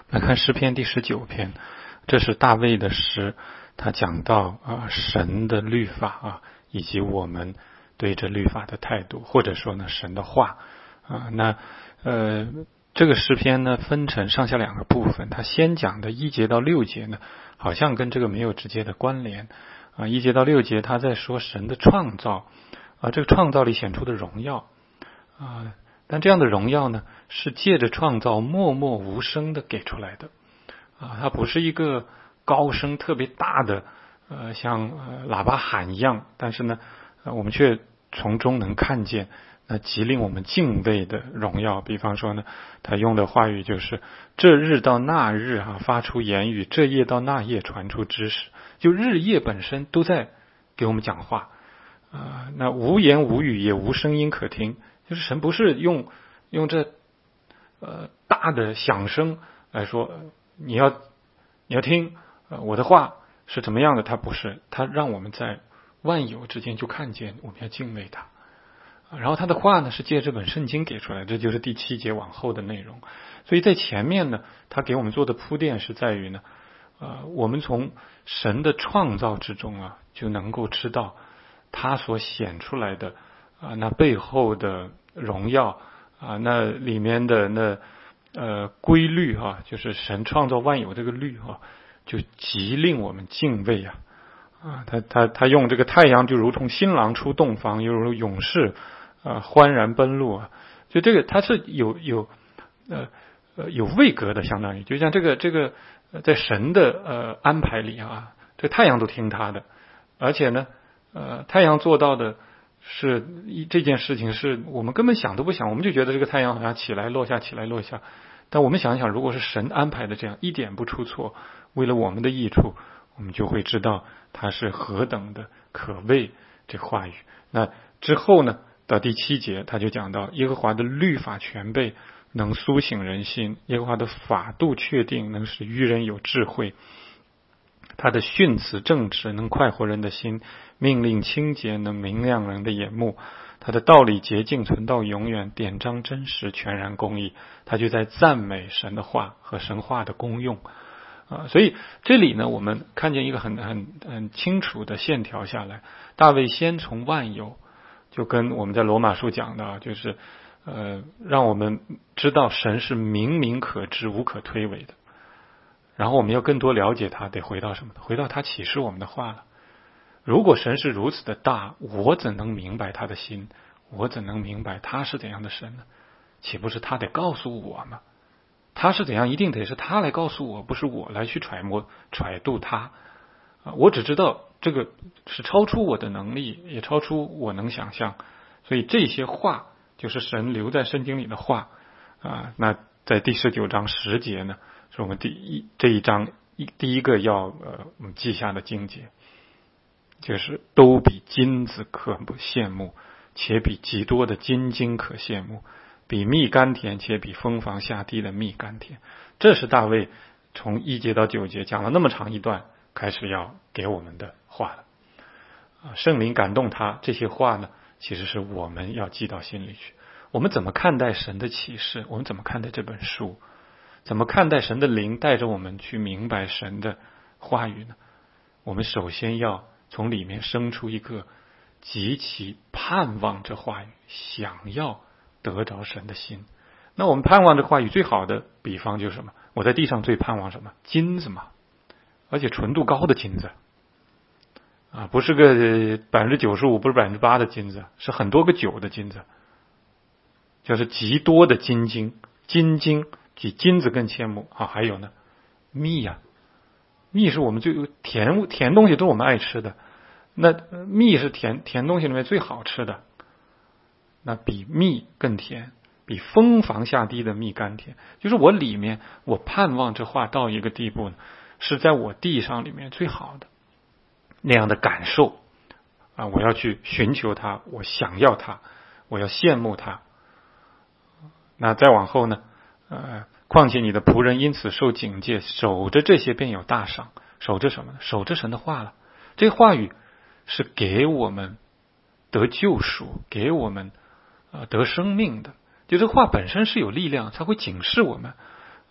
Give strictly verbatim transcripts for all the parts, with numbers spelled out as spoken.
来看诗篇第十九篇，这是大卫的诗，他讲到啊神的律法啊，以及我们对这律法的态度，或者说呢神的话啊。那呃这个诗篇呢分成上下两个部分，他先讲的一节到六节呢，好像跟这个没有直接的关联啊。一节到六节他在说神的创造啊，这个创造里显出的荣耀啊。但这样的荣耀呢，是借着创造默默无声的给出来的啊，它不是一个高声特别大的呃像呃喇叭喊一样，但是呢，呃、我们却从中能看见那极令我们敬畏的荣耀。比方说呢，他用的话语就是这日到那日啊发出言语，这夜到那夜传出知识，就日夜本身都在给我们讲话啊、呃，那无言无语也无声音可听。就是神不是用用这呃大的响声来说，呃、你要你要听、呃、我的话是怎么样的，他不是，他让我们在万有之间就看见我们要敬畏他。然后他的话呢是借这本圣经给出来，这就是第七节往后的内容。所以在前面呢，他给我们做的铺垫是在于呢，呃，我们从神的创造之中啊，就能够知道他所显出来的啊，那背后的荣耀啊，那里面的那呃规律啊，就是神创造万有这个律啊，就极令我们敬畏啊啊！他他他用这个太阳就如同新郎出洞房，犹如勇士啊欢然奔路啊，就这个它是有有呃呃有位格的，相当于就像这个这个在神的呃安排里啊，这太阳都听他的，而且呢呃太阳做到的。是这件事情是我们根本想都不想，我们就觉得这个太阳好像起来落下起来落下，但我们想一想，如果是神安排的这样一点不出错，为了我们的益处，我们就会知道它是何等的可畏。这话语那之后呢，到第七节他就讲到耶和华的律法全备，能苏醒人心，耶和华的法度确定，能使愚人有智慧，他的训词正直，能快活人的心，命令清洁，能明亮人的眼目，他的道理洁净，存到永远，典章真实，全然公义。他就在赞美神的话和神话的功用啊。所以这里呢，我们看见一个很很很清楚的线条下来。大卫先从万有，就跟我们在罗马书讲的，就是呃，让我们知道神是明明可知，无可推诿的。然后我们要更多了解他，得回到什么？回到他启示我们的话了。如果神是如此的大，我怎能明白他的心？我怎能明白他是怎样的神呢？岂不是他得告诉我吗？他是怎样，一定得是他来告诉我，不是我来去揣摩揣度他啊！我只知道这个是超出我的能力，也超出我能想象。所以这些话就是神留在圣经里的话啊。那在第十九章十节呢，是我们第一这一章一第一个要呃我们记下的经节，就是都比金子可羡慕，且比极多的金晶可羡慕，比蜜甘甜，且比蜂房下地的蜜甘甜。这是大卫从一节到九节讲了那么长一段，开始要给我们的话了啊。圣灵感动他，这些话呢，其实是我们要记到心里去。我们怎么看待神的启示？我们怎么看待这本书？怎么看待神的灵带着我们去明白神的话语呢？我们首先要从里面生出一个极其盼望这话语，想要得着神的心。那我们盼望这话语最好的比方就是什么？我在地上最盼望什么？金子嘛，而且纯度高的金子啊，不是个百分之九十五，不是百分之八的金子，是很多个九的金子，就是极多的金晶，金晶比金子更羡慕啊。还有呢，蜜呀、啊，蜜是我们最甜甜东西都是我们爱吃的，那蜜是甜甜东西里面最好吃的，那比蜜更甜，比蜂房下滴的蜜甘甜。就是我里面我盼望这话到一个地步呢，是在我地上里面最好的那样的感受啊！我要去寻求它，我想要它，我要羡慕它。那再往后呢？呃，况且你的仆人因此受警戒，守着这些便有大赏。守着什么呢？守着神的话了。这话语是给我们得救赎，给我们呃得生命的。就这话本身是有力量，它会警示我们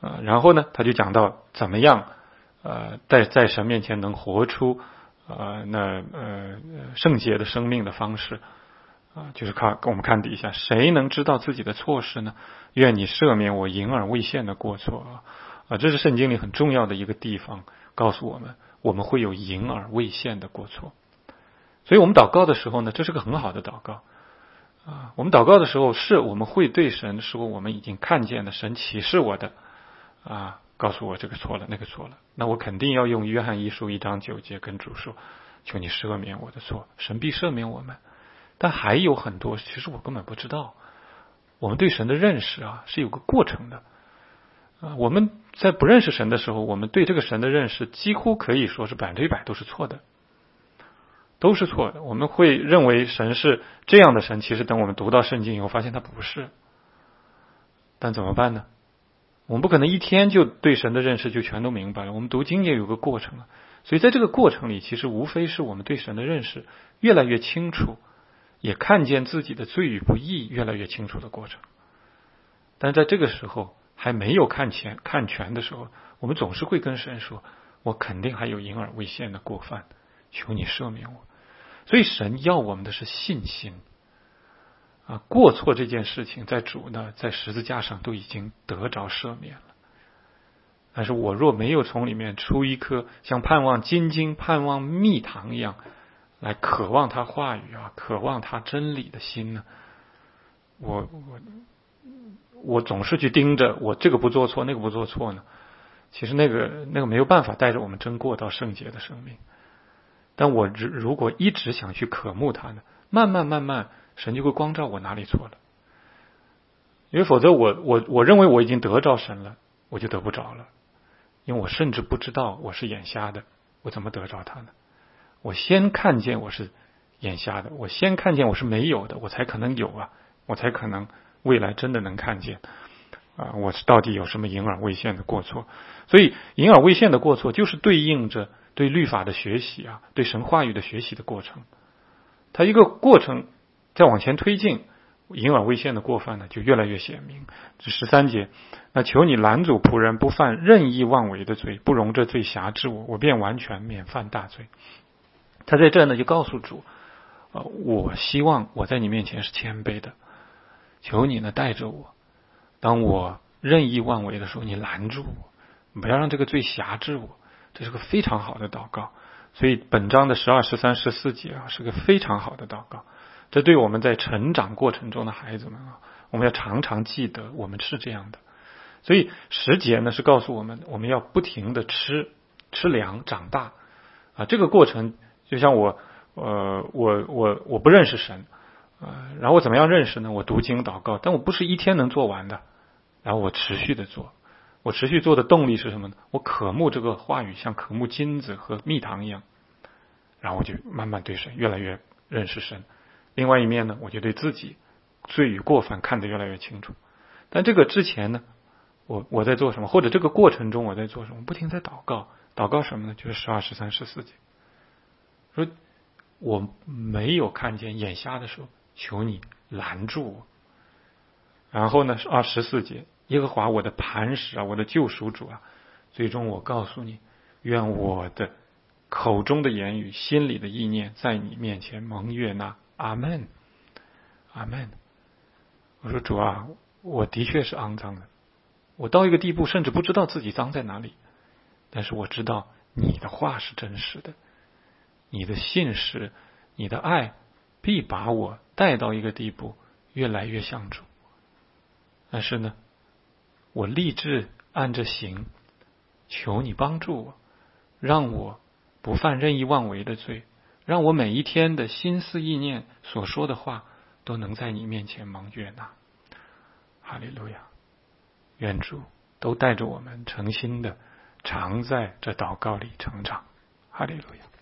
呃，然后呢，他就讲到怎么样呃在在神面前能活出呃那呃圣洁的生命的方式啊、呃，就是看我们看底下，谁能知道自己的错事呢？愿你赦免我隐而未现的过错啊！啊，这是圣经里很重要的一个地方，告诉我们我们会有隐而未现的过错。所以我们祷告的时候呢，这是个很好的祷告啊。我们祷告的时候，是我们会对神说，我们已经看见了，神启示我的啊，告诉我这个错了，那个错了，那我肯定要用约翰一书一章九节跟主说，求你赦免我的错，神必赦免我们。但还有很多，其实我根本不知道。我们对神的认识啊，是有个过程的啊。我们在不认识神的时候，我们对这个神的认识几乎可以说是百分之一百都是错的。都是错的。我们会认为神是这样的神，其实等我们读到圣经以后，发现他不是。但怎么办呢？我们不可能一天就对神的认识就全都明白了。我们读经也有个过程啊，所以在这个过程里，其实无非是我们对神的认识越来越清楚，也看见自己的罪与不义越来越清楚的过程。但在这个时候还没有看全看全的时候，我们总是会跟神说：“我肯定还有隐而未现的过犯，求你赦免我。”所以神要我们的是信心啊！过错这件事情，在主呢，在十字架上都已经得着赦免了。但是我若没有从里面出一颗像盼望金经、盼望蜜糖一样来渴望他话语啊，渴望他真理的心呢，我我我总是去盯着我这个不做错，那个不做错呢，其实那个那个没有办法带着我们真过到圣洁的生命。但我如果一直想去渴慕他呢，慢慢慢慢，神就会光照我哪里错了。因为否则我我我认为我已经得着神了，我就得不着了。因为我甚至不知道我是眼瞎的，我怎么得着他呢？我先看见我是眼瞎的，我先看见我是没有的，我才可能有啊，我才可能未来真的能看见啊，我到底有什么隐而未现的过错。所以隐而未现的过错就是对应着对律法的学习啊，对神话语的学习的过程。它一个过程再往前推进，隐而未现的过犯呢就越来越显明。这十三节，那求你拦阻仆人不犯任意妄为的罪，不容这罪辖制我，我便完全免犯大罪。他在这呢就告诉主，呃，我希望我在你面前是谦卑的，求你呢带着我，当我任意妄为的时候，你拦住我，不要让这个罪辖制我。这是个非常好的祷告。所以本章的十二、十三、十四节啊，是个非常好的祷告。这对我们在成长过程中的孩子们啊，我们要常常记得我们是这样的。所以十节呢是告诉我们，我们要不停的吃吃粮长大啊。这个过程就像我呃我我我不认识神啊，然后我怎么样认识呢？我读经祷告，但我不是一天能做完的，然后我持续的做。我持续做的动力是什么呢？我渴慕这个话语，像渴慕金子和蜜糖一样，然后我就慢慢对神越来越认识神。另外一面呢，我就对自己罪与过犯看得越来越清楚。但这个之前呢，我我在做什么？或者这个过程中我在做什么？不停在祷告，祷告什么呢？就是十二、十三、十四节，说我没有看见眼瞎的时候，求你拦住我。然后呢，二十四节。耶和华我的磐石啊，我的救赎主啊，最终我告诉你，愿我的口中的言语，心里的意念，在你面前蒙悦纳。阿们，阿们。我说主啊，我的确是肮脏的，我到一个地步，甚至不知道自己脏在哪里，但是我知道你的话是真实的，你的信实，你的爱，必把我带到一个地步，越来越像主。但是呢，我立志按着行，求你帮助我，让我不犯任意妄为的罪，让我每一天的心思意念所说的话都能在你面前蒙悦纳。哈利路亚！愿主都带着我们诚心的常在这祷告里成长。哈利路亚！